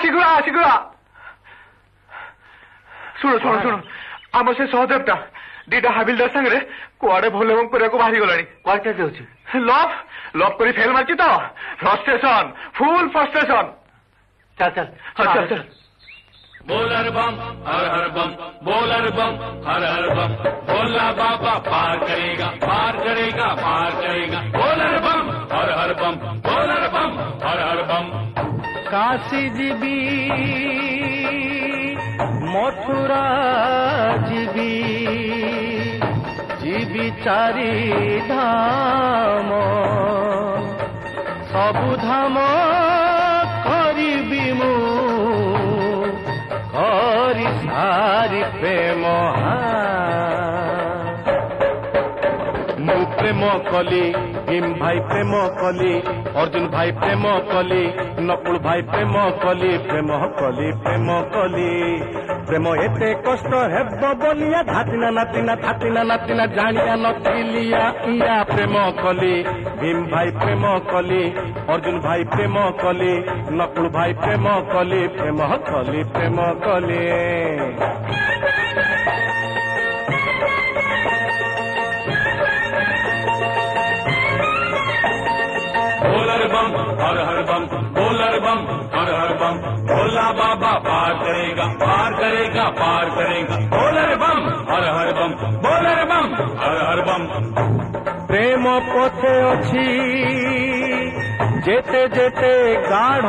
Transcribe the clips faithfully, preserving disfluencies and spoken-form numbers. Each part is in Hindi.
शीघ्र आ शीघ्र शुण शुण शुण आम से सहदेवटा दीटा हाबिलदार सांगे कुआड़े भोले करने को बाहरी गलानी कुआड़े जाऊँ लव लव कर फेल मार्ची तो फ्रस्ट्रेशन फुल फ्रस्ट्रेशन चल चल हाँ चल चल बोलर बम हर हर बम बोलर बम हर हर बम भोला बाबा पार करेगा पार करेगा पार करेगा बोलर बम हर हर बम बोलर बम हर हर बम काशी जीबी मथुरा जीबी जीबी चारि धाम सबु धाम करिबी मु हरि सारी प्रेम मु प्रेम कली भीम भाई प्रेम कली अर्जुन भाई प्रेम कली नकुल भाई प्रेम कली प्रेम कली प्रेम कली प्रेम एते कष्ट हेब बोलिया धातिना नातिना धातिना नातिना जानिया नथिलिया इया प्रेम कली भीम भाई प्रेम कली अर्जुन भाई प्रेम कली नकुल भाई प्रेम कली प्रेम कली प्रेम कली बोलर बम हर हर बम बोलर बम हर हर बम भोला बाबा पार करेगा पार करेगा पार करेगा बोलर बम हर हर बम बोलर बम हर हर बम प्रेम पथे अछि जेते जेते गाढ़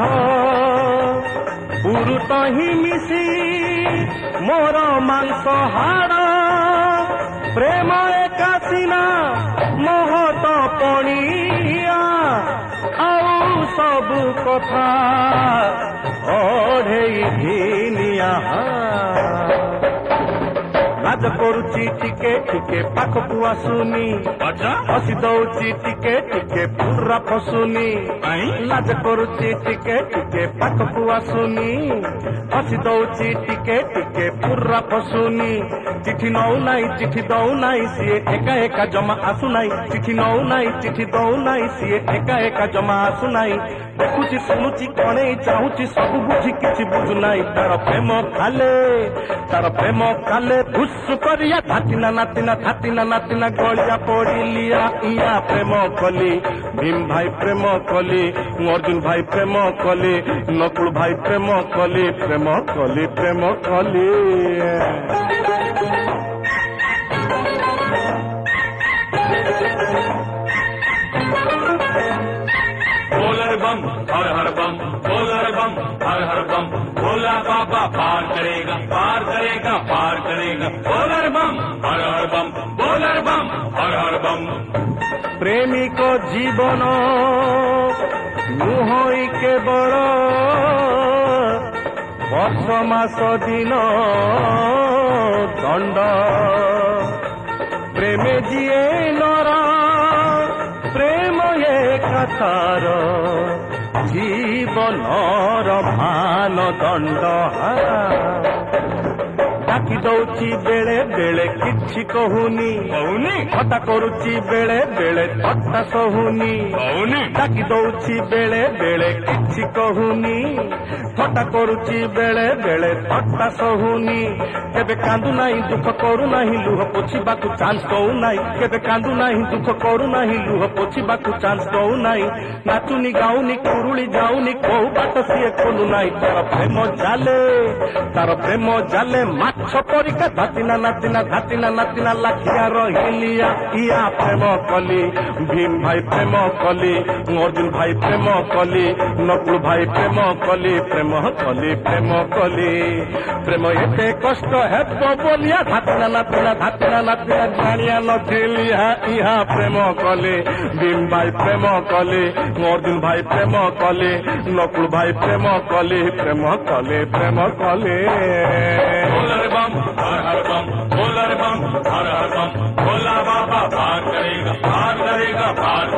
पुरुत ही मिसी मोर मांस हाड़ प्रेम एकासीना महत पणिया आउ सबु कथा ओढ़ेई घिनिया लाज करुची टिके टिके पाखकु आसुनी हसी दौची टिके टिके पूरा फसुनी लाज करुची टिके टिके पाखकु आसुनी हसी दौची टिके टिके पूरा फसुनी चिठी नौ नाई चिठी दौ नाई सीए एका एका जमा आसु नाई चिठी नौ नाई चिठी दौ नाई सीए एका एका जमा आसु नाई देखुची शुणुची कणे चाहूची सब बुझी किछि बुझु नाई तार प्रेम काले तार प्रेम काले भुसु करिया धातिना नातिना धातिना नातिना गलिया पड़िलिया इया प्रेम कली भीम भाई प्रेम कली अर्जुन भाई प्रेम कली नकुल भाई प्रेम कली प्रेम कली प्रेम कली बोलर बम हर हर बम बोलर बम हर हर बम भोला बाबा पार करेगा पार करेगा पार करेगा बोलर बम हर हर बम बोलर बम हर हर बम प्रेमी को जीवन नुहई केवल वर्ष मास दिन दंड प्रेमे जिए नर प्रेम ये कथार जीवनर मान दंड डाकी दौची बेले बेले किछि कहूनी कहूनी हता करुची बेले बेले थट्टा सहुनी कहूनी डाकी दौची बेले बेले किछि कहूनी थट्टा करुची बेले बेले थट्टा सहुनी केबे कांदु नाही दुख करू नाही लुह पोछिबाकु चांस दउ नाही केबे कांदु नाही दुख करू नाही लुह पोछिबाकु चांस दउ नाही नाचुनी गाउनी कुरुली जाउनी कोउ बाट सिए खोलु नाही तार प्रेम जाले तार प्रेम जाले माछ परिका धातिना नातिना धातिना नातिना लाखिया रहिलिया इया प्रेम कली भीम भाई प्रेम कली अर्जुन भाई प्रेम कली नकुल भाई प्रेम कली प्रेम कली प्रेम कली प्रेम एते कष्ट हेब बोलिया धातिना नातिना धातिना नातिना जानिया नथिलिया इहा प्रेम कली भीम भाई प्रेम कली अर्जुन भाई प्रेम कली नकुल भाई प्रेम कली प्रेम कली प्रेम कली बोलर बम हर हर बम बोलर बम हर हर बम भोला बाबा पार करेगा पार करेगा पार